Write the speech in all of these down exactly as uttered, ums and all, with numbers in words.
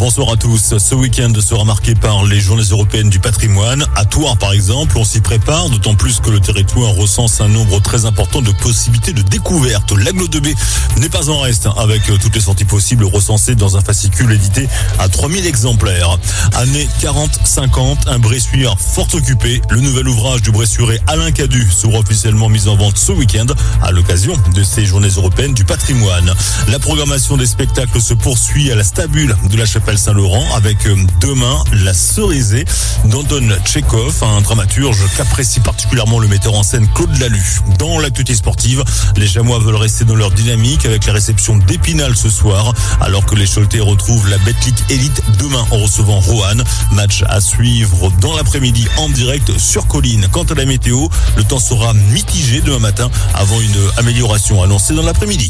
Bonsoir à tous. Ce week-end sera marqué par les journées européennes du patrimoine. À Thouars, par exemple, on s'y prépare, d'autant plus que le territoire recense un nombre très important de possibilités de découverte. L'Aglo deux B n'est pas en reste, avec toutes les sorties possibles recensées dans un fascicule édité à trois mille exemplaires. Année quarante cinquante, un Bressuire fort occupé. Le nouvel ouvrage du Bressuirais Alain Cadu sera officiellement mis en vente ce week-end à l'occasion de ces journées européennes du patrimoine. La programmation des spectacles se poursuit à la Stabule de la Chapelle-Saint-Laurent avec demain La Cerisée d'Anton Tchekhov, un dramaturge qu'apprécie particulièrement le metteur en scène Claude Lalu. Dans l'actualité sportive, les Chamois veulent rester dans leur dynamique avec la réception d'Épinal ce soir, alors que les Choletais retrouvent la Betclic Elite demain en recevant Roanne. Match à suivre dans l'après-midi en direct sur Colline. Quant à la météo, le temps sera mitigé demain matin avant une amélioration annoncée dans l'après-midi.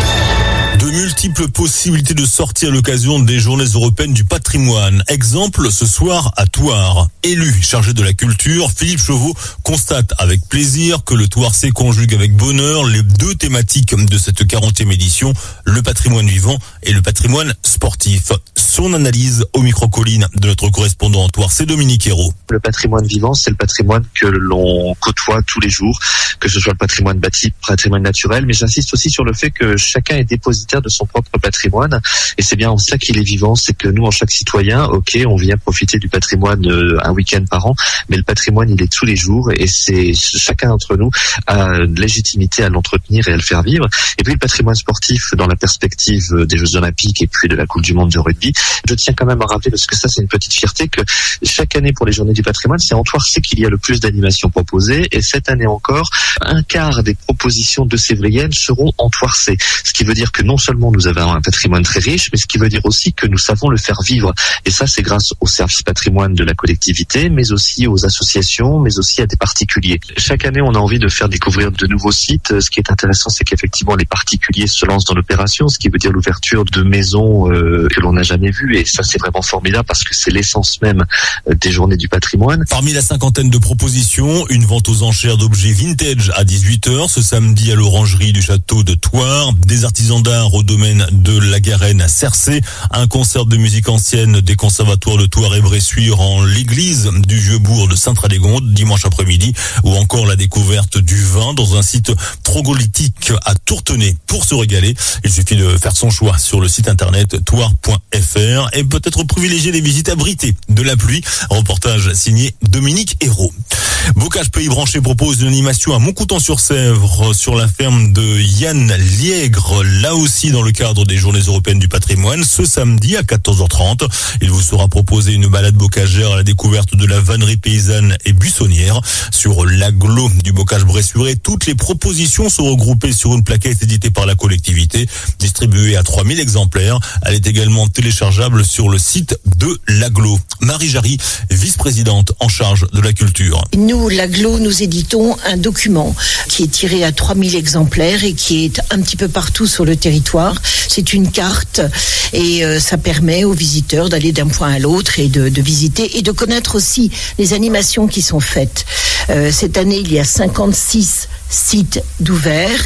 De multiples possibilités de sortie à l'occasion des journées européennes du patrimoine. Exemple, ce soir à Thouars. Élu chargé de la culture, Philippe Chauveau constate avec plaisir que le Thouarsais conjugue avec bonheur les deux thématiques de cette quarantième édition, le patrimoine vivant et le patrimoine sportif. Son analyse au micro-colline de notre correspondant en Thouars, c'est Dominique Hérault. Le patrimoine vivant, c'est le patrimoine que l'on côtoie tous les jours, que ce soit le patrimoine bâti, le patrimoine naturel, mais j'insiste aussi sur le fait que chacun est dépositaire de son propre patrimoine, et c'est bien en ça qu'il est vivant. C'est que nous, en chaque citoyen, ok, on vient profiter du patrimoine euh, un week-end par an, mais le patrimoine, il est tous les jours, et c'est chacun d'entre nous a une légitimité à l'entretenir et à le faire vivre. Et puis le patrimoine sportif, dans la perspective des Jeux Olympiques et puis de la Coupe du Monde de rugby, je tiens quand même à rappeler, parce que ça c'est une petite fierté, que chaque année pour les Journées du patrimoine, c'est en Thouarsais qu'il y a le plus d'animations proposées, et cette année encore, un quart des propositions de Sévriennes seront en Thouarsais, ce qui veut dire que non seulement nous avons un patrimoine très riche, mais ce qui veut dire aussi que nous savons le faire vivre. Et ça, c'est grâce au service patrimoine de la collectivité, mais aussi aux associations, mais aussi à des particuliers. Chaque année, on a envie de faire découvrir de nouveaux sites. Ce qui est intéressant, c'est qu'effectivement, les particuliers se lancent dans l'opération, ce qui veut dire l'ouverture de maisons euh, que l'on n'a jamais vues. Et ça, c'est vraiment formidable parce que c'est l'essence même des journées du patrimoine. Parmi la cinquantaine de propositions, une vente aux enchères d'objets vintage à dix-huit heures ce samedi à l'orangerie du château de Thouars, des artisans d'art au domaine de la Garenne à Cercé, un concert de musique ancienne des conservatoires de Thouars et Bressuire en l'église du Vieux-Bourg de Sainte-Radegonde dimanche après-midi, ou encore la découverte du vin dans un site troglodytique à Tourtenay. Pour se régaler, il suffit de faire son choix sur le site internet thouars point f r et peut-être privilégier les visites abritées de la pluie. Reportage signé Dominique Hérault. Bocage Pays Branché propose une animation à Montcoutan-sur-Sèvre sur la ferme de Yann Liègre, là aussi dans le cadre des Journées européennes du patrimoine, ce samedi à quatorze heures trente. Il vous sera proposé une balade bocagère à la découverte de la vannerie paysanne et buissonnière sur l'aglo du bocage bressuirais. Toutes les propositions sont regroupées sur une plaquette éditée par la collectivité, distribuée à trois mille exemplaires. Elle est également téléchargeable sur le site de l'aglo. Marie Jarry, vice-présidente en charge de la culture. Nous, l'aglo, nous éditons un document qui est tiré à trois mille exemplaires et qui est un petit peu partout sur le territoire. C'est une carte et euh, ça permet aux visiteurs d'aller d'un point à l'autre et de, de visiter et de connaître aussi les animations qui sont faites. Euh, cette année, il y a cinquante-six sites d'ouverts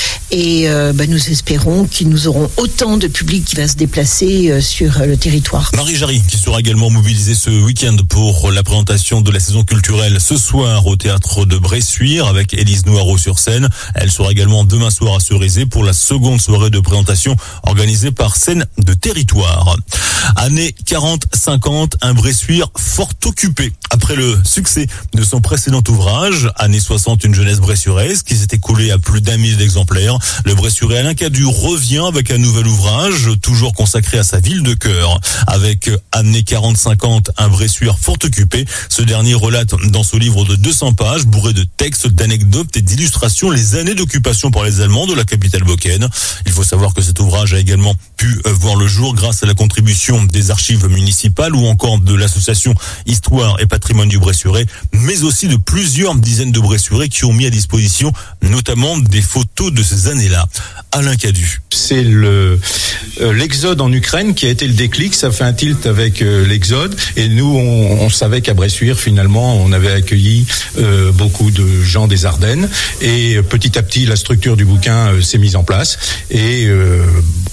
et euh, ben, nous espérons qu'ils nous auront autant de public qui va se déplacer euh, sur euh, le territoire. Marie Jarry, qui sera également mobilisée ce week-end pour la présentation de la saison culturelle ce soir au théâtre de Bressuire avec Élise Noireau sur scène. Elle sera également demain soir à Cerisée pour la seconde soirée de présentation organisée par Scène de Territoire. Année quarante cinquante, un Bressuire fort occupé. Après le succès de son précédent ouvrage, Année soixante, une jeunesse bressuiraise, qui s'est écoulé à plus d'un millier d'exemplaires, le Bressuirais Alain Cadu revient avec un nouvel ouvrage, toujours consacré à sa ville de cœur. Avec Année quarante cinquante, un Bressuire fort occupé, ce dernier relate dans ce livre de deux cents pages, bourré de textes, d'anecdotes et d'illustrations, les années d'occupation par les Allemands de la capitale boccaine. Il faut savoir que cet ouvrage a également pu voir le jour grâce à la contribution des archives municipales ou encore de l'association Histoire et Patrimoine du Bressuirais, mais aussi de plusieurs dizaines de Bressuirais qui ont mis à disposition notamment des photos de ces années-là. Alain Cadu. C'est le euh, l'exode en Ukraine qui a été le déclic. Ça fait un tilt avec euh, l'exode. Et nous, on, on savait qu'à Bressuire, finalement, on avait accueilli euh, beaucoup de gens des Ardennes. Et euh, petit à petit, la structure du bouquin euh, s'est mise en place. Et euh,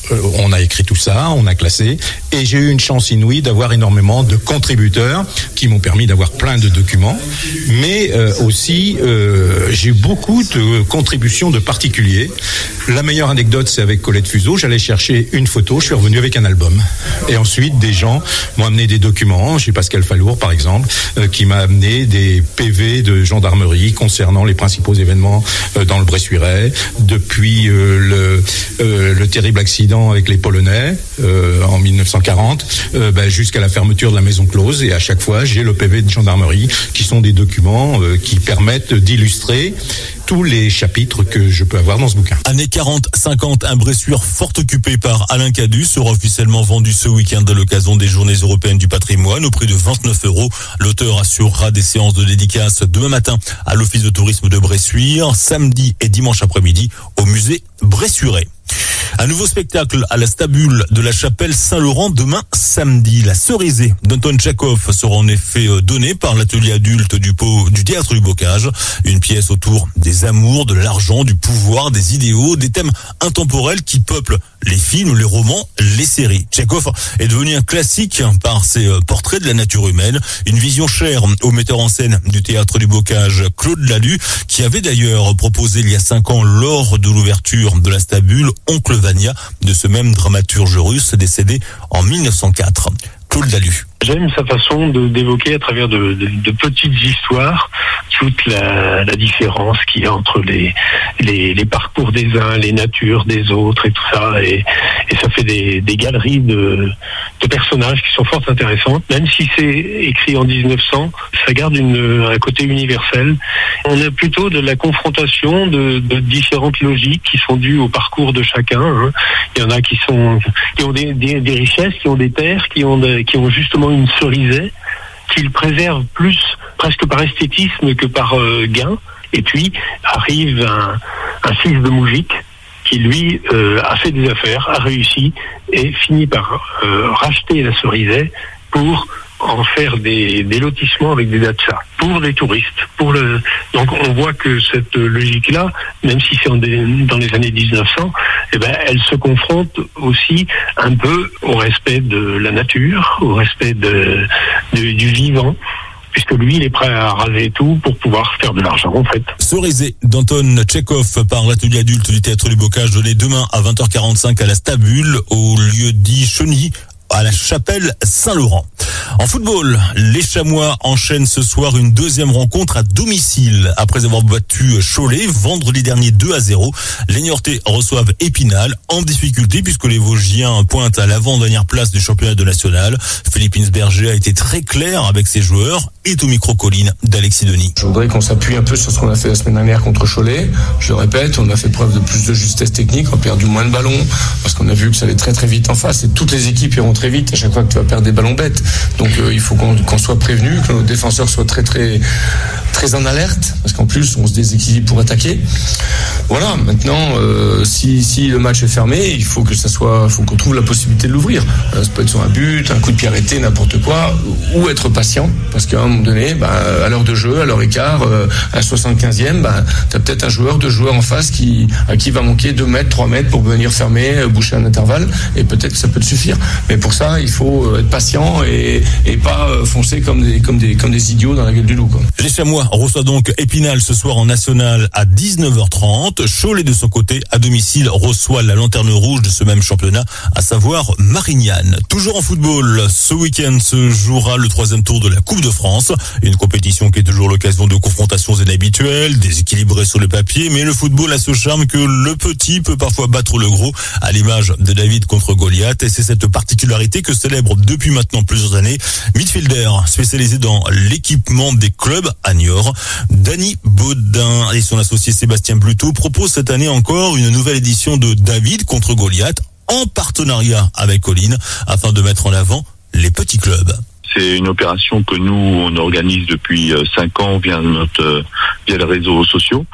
euh, on a écrit tout ça, on a classé, et j'ai eu une chance inouïe d'avoir énormément de contributeurs qui m'ont permis d'avoir plein de documents, mais euh, aussi euh, j'ai eu beaucoup de contributions de particuliers. La meilleure anecdote, c'est avec Colette Fuseau. J'allais chercher une photo, je suis revenu avec un album. Et ensuite, des gens m'ont amené des documents, chez Pascal Fallour par exemple, euh, qui m'a amené des P V de gendarmerie concernant les principaux événements euh, dans le Bressuirais, depuis euh, le, euh, le terrible accident avec les Polonais euh, en mille neuf cent quarante, euh, ben, jusqu'à la fermeture de la maison close. Et à chaque fois, j'ai le P V de gendarmerie, qui sont des documents euh, qui permettent d'illustrer tous les chapitres que je peux avoir dans ce bouquin. Années quarante cinquante, un Bressuire fort occupé par Alain Cadu sera officiellement vendu ce week-end à l'occasion des Journées européennes du patrimoine au prix de vingt-neuf euros. L'auteur assurera des séances de dédicace demain matin à l'Office de tourisme de Bressuire, samedi et dimanche après-midi au musée Bressuirais. Un nouveau spectacle à la Stabule de la chapelle Saint-Laurent demain samedi. La Cerisée d'Anton Tchekhov sera en effet donnée par l'atelier adulte du, pot, du théâtre du Bocage. Une pièce autour des amours, de l'argent, du pouvoir, des idéaux, des thèmes intemporels qui peuplent les films, les romans, les séries. Tchekhov est devenu un classique par ses portraits de la nature humaine. Une vision chère au metteur en scène du théâtre du Bocage, Claude Lalu, qui avait d'ailleurs proposé il y a cinq ans lors de l'ouverture de la Stabule, Oncle Vania, de ce même dramaturge russe décédé en mille neuf cent quatre. Claude Lalu. J'aime sa façon de d'évoquer à travers de, de, de petites histoires toute la, la différence qu'il y a entre les, les les parcours des uns, les natures des autres et tout ça, et, et ça fait des, des galeries de, de personnages qui sont fort intéressantes. Même si c'est écrit en dix-neuf cents, ça garde une, un côté universel. On a plutôt de la confrontation de, de différentes logiques qui sont dues au parcours de chacun. Hein. Il y en a qui sont qui ont des, des, des richesses, qui ont des terres, qui ont des, qui ont justement une cerisée qu'il préserve plus presque par esthétisme que par euh, gain. Et puis arrive un, un fils de moujik qui lui euh, a fait des affaires, a réussi et finit par euh, racheter la cerisée pour en faire des, des lotissements avec des datchas pour les touristes. Pour le donc on voit que cette logique-là, même si c'est en des, dans les années dix-neuf cents, eh ben elle se confronte aussi un peu au respect de la nature, au respect de, de du vivant. Puisque lui, il est prêt à raser tout pour pouvoir faire de l'argent, en fait. Cerisée d'Anton Tchekhov par l'atelier adulte du théâtre du Bocage, donné demain à vingt heures quarante-cinq à la Stabule, au lieu dit Chenilly, à la chapelle Saint-Laurent. En football, les Chamois enchaînent ce soir une deuxième rencontre à domicile. Après avoir battu Cholet vendredi dernier deux à zéro, les Niortais reçoivent Épinal en difficulté puisque les Vosgiens pointent à l'avant-dernière place du championnat de national. Philippe Insberger a été très clair avec ses joueurs et au micro colline d'Alexis Denis. Je voudrais qu'on s'appuie un peu sur ce qu'on a fait la semaine dernière contre Cholet. Je le répète, on a fait preuve de plus de justesse technique, on a perdu moins de ballons parce qu'on a vu que ça allait très très vite en face et toutes les équipes iront très vite à chaque fois que tu vas perdre des ballons bêtes. Donc euh, il faut qu'on, qu'on soit prévenu, que nos défenseurs soient très très très en alerte, parce qu'en plus on se déséquilibre pour attaquer. Voilà, maintenant euh, si si le match est fermé, il faut que ça soit, faut qu'on trouve la possibilité de l'ouvrir. Euh, ça peut être sur un but, un coup de pied arrêté, n'importe quoi, ou être patient, parce qu'à un moment donné, bah, à l'heure de jeu, à l'heure écart, euh, à la soixante-quinzième, bah, t'as peut-être un joueur, deux joueurs en face qui à qui va manquer deux mètres, trois mètres pour venir fermer, euh, boucher un intervalle, et peut-être que ça peut te suffire. Mais pour ça, il faut être patient et, et pas foncer comme des comme des comme des idiots dans la gueule du loup, quoi. Les Chamois reçoit donc Épinal ce soir en national à dix-neuf heures trente. Cholet de son côté, à domicile, reçoit la lanterne rouge de ce même championnat, à savoir Marignane. Toujours en football, ce week-end se jouera le troisième tour de la Coupe de France. Une compétition qui est toujours l'occasion de confrontations inhabituelles, déséquilibrées sur le papier, mais le football a ce charme que le petit peut parfois battre le gros, à l'image de David contre Goliath. Et c'est cette particularité que célèbre depuis maintenant plusieurs années midfielder spécialisé dans l'équipement des clubs à Niort. Danny Baudin et son associé Sébastien Bluteau proposent cette année encore une nouvelle édition de David contre Goliath en partenariat avec Colline afin de mettre en avant les petits clubs. C'est une opération que nous on organise depuis cinq ans via notre via les réseaux sociaux.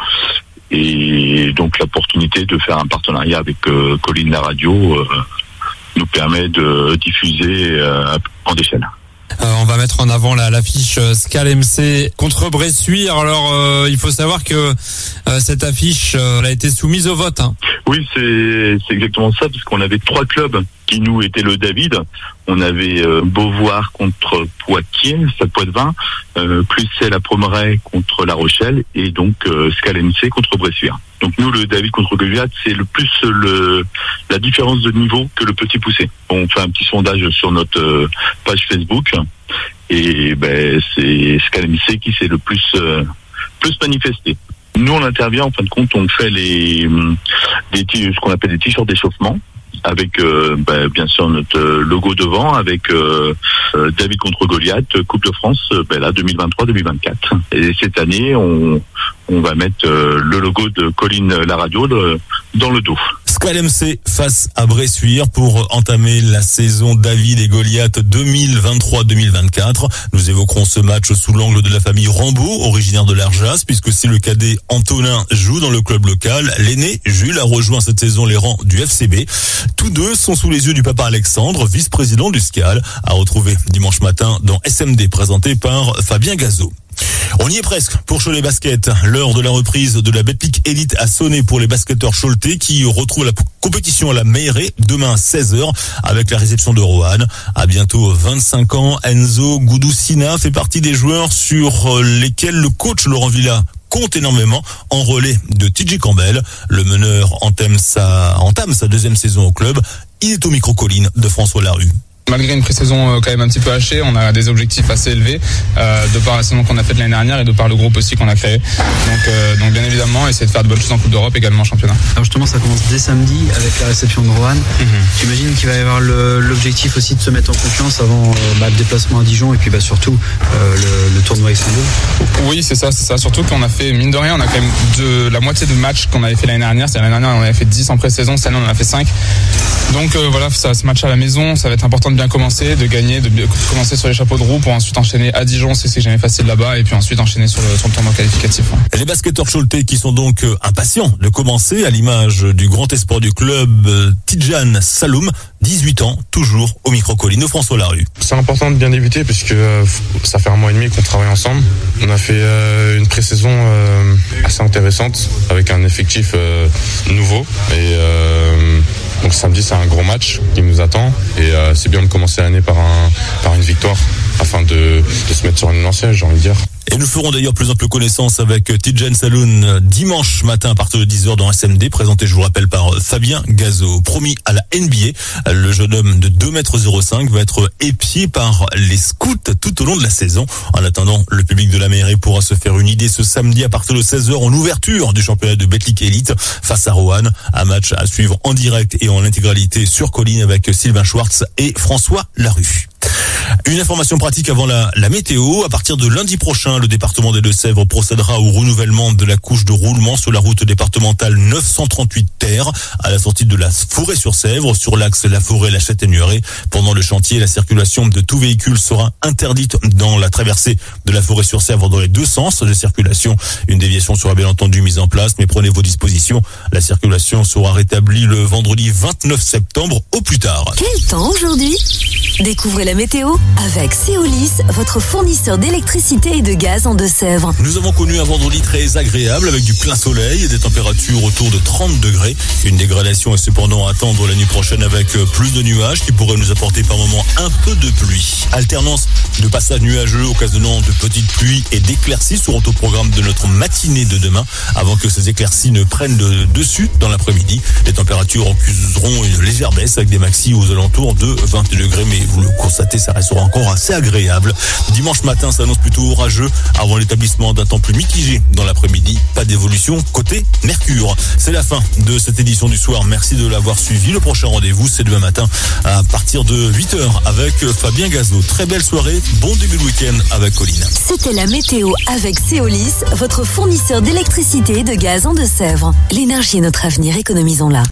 Et donc l'opportunité de faire un partenariat avec euh, Colline la radio euh, nous permet de diffuser euh, en des chaînes. Euh, on va mettre en avant la, l'affiche euh, Scal M C contre Bressuire. Alors, euh, il faut savoir que euh, cette affiche euh, elle a été soumise au vote. Hein. Oui, c'est, c'est exactement ça, parce qu'on avait trois clubs qui nous étaient le David. On avait euh, Beauvoir contre Poitiers, Stade Poitvin, euh, plus c'est la Pommeraye contre La Rochelle, et donc euh, Scal M C contre Bressuire. Donc nous, le David contre Goliath, c'est le plus le la différence de niveau que le petit poussé. On fait un petit sondage sur notre euh, page Facebook, et ben c'est Scal M C qui s'est le plus euh, plus manifesté. Nous, on intervient, en fin de compte, on fait les, les ce qu'on appelle des t-shirts d'échauffement, avec euh, bah, bien sûr notre euh, logo devant, avec euh, euh, David contre Goliath, Coupe de France, euh, bah, là deux mille vingt-trois deux mille vingt-quatre. Et cette année, on on va mettre euh, le logo de Colline la radio de, dans le dos. Scal M C face à Bressuire pour entamer la saison David et Goliath deux mille vingt-trois deux mille vingt-quatre. Nous évoquerons ce match sous l'angle de la famille Rambaud, originaire de l'Arjas, puisque si le cadet Antonin joue dans le club local, l'aîné Jules a rejoint cette saison les rangs du F C B. Tous deux sont sous les yeux du papa Alexandre, vice-président du Scal, à retrouver dimanche matin dans S M D, présenté par Fabien Gazot. On y est presque pour Cholet Basket. L'heure de la reprise de la Betclic Elite a sonné pour les basketteurs choletais qui retrouvent la compétition à la Meilleray demain à seize heures avec la réception de Roanne. À bientôt vingt-cinq ans, Enzo Goudoussina fait partie des joueurs sur lesquels le coach Laurent Villa compte énormément en relais de T J Campbell. Le meneur entame sa, entame sa deuxième saison au club. Il est au micro-colline de François Larue. Malgré une pré-saison euh, quand même un petit peu hachée, on a des objectifs assez élevés euh, de par la saison qu'on a faite l'année dernière et de par le groupe aussi qu'on a créé. Donc, euh, donc bien évidemment, essayer de faire de bonnes choses en Coupe d'Europe, également en championnat. Alors justement, ça commence dès samedi avec la réception de Roanne. Mm-hmm. J'imagine qu'il va y avoir le, l'objectif aussi de se mettre en confiance avant euh, bah, le déplacement à Dijon et puis bah, surtout euh, le, le tournoi Istanbul. Oui, c'est ça, c'est ça. Surtout qu'on a fait, mine de rien, on a quand même de, la moitié de matchs qu'on avait fait l'année dernière. C'est l'année dernière, on avait fait dix en pré-saison, cette année on en a fait cinq. Donc euh, voilà, ça, ce match à la maison, ça va être important de bien commencer, de gagner, de commencer sur les chapeaux de roue pour ensuite enchaîner à Dijon, c'est c'est jamais facile là-bas, et puis ensuite enchaîner sur le, sur le tournoi qualificatif. Ouais. Les basketteurs choletais qui sont donc impatients de commencer, à l'image du grand espoir du club Tidjane Saloum, dix-huit ans, toujours au micro-colline de François Larue. C'est important de bien débuter puisque euh, ça fait un mois et demi qu'on travaille ensemble. On a fait euh, une pré-saison euh, assez intéressante avec un effectif euh, nouveau et euh, donc samedi c'est un gros match qui nous attend et euh, c'est bien de commencer l'année par un par une victoire afin de, de se mettre sur une lancée, j'ai envie de dire. Et nous ferons d'ailleurs plus ample connaissance avec Tidjane Saloum dimanche matin à partir de dix heures dans S M D, présenté, je vous rappelle, par Fabien Gazot. Promis à la N B A, le jeune homme de deux mètres zéro cinq va être épié par les scouts tout au long de la saison. En attendant, le public de la Meilleray pourra se faire une idée ce samedi à partir de seize heures en ouverture du championnat de Betclic Elite face à Roanne. Un match à suivre en direct et en intégralité sur Colline avec Sylvain Schwartz et François Larue. Une information pratique avant la, la météo. À partir de lundi prochain, le département des Deux-Sèvres procédera au renouvellement de la couche de roulement sur la route départementale neuf cent trente-huit Terre à la sortie de la Forêt-sur-Sèvre sur l'axe La Forêt-La Châtaigneraie. Pendant le chantier, la circulation de tout véhicule sera interdite dans la traversée de la Forêt-sur-Sèvre dans les deux sens de circulation. Une déviation sera bien entendu mise en place, mais prenez vos dispositions. La circulation sera rétablie le vendredi vingt-neuf septembre au plus tard. Quel temps aujourd'hui ? Découvrez la météo avec Céolis, votre fournisseur d'électricité et de gaz en Deux-Sèvres. Nous avons connu un vendredi très agréable avec du plein soleil et des températures autour de trente degrés. Une dégradation est cependant à attendre la nuit prochaine avec plus de nuages qui pourraient nous apporter par moments un peu de pluie. Alternance de passages nuageux occasionnant de petites pluies et d'éclaircies seront au programme de notre matinée de demain avant que ces éclaircies ne prennent le dessus dans l'après-midi. Les températures accuseront une légère baisse avec des maxis aux alentours de vingt degrés, mais vous le constatez, ça restera encore assez agréable. Dimanche matin s'annonce plutôt orageux avant l'établissement d'un temps plus mitigé dans l'après-midi. Pas d'évolution côté Mercure. C'est la fin de cette édition du soir. Merci de l'avoir suivi. Le prochain rendez-vous, c'est demain matin à partir de huit heures avec Fabien Gazot. Très belle soirée. Bon début de week-end avec Colline. C'était la météo avec Céolis, votre fournisseur d'électricité et de gaz en Deux-Sèvres. L'énergie est notre avenir, économisons-la.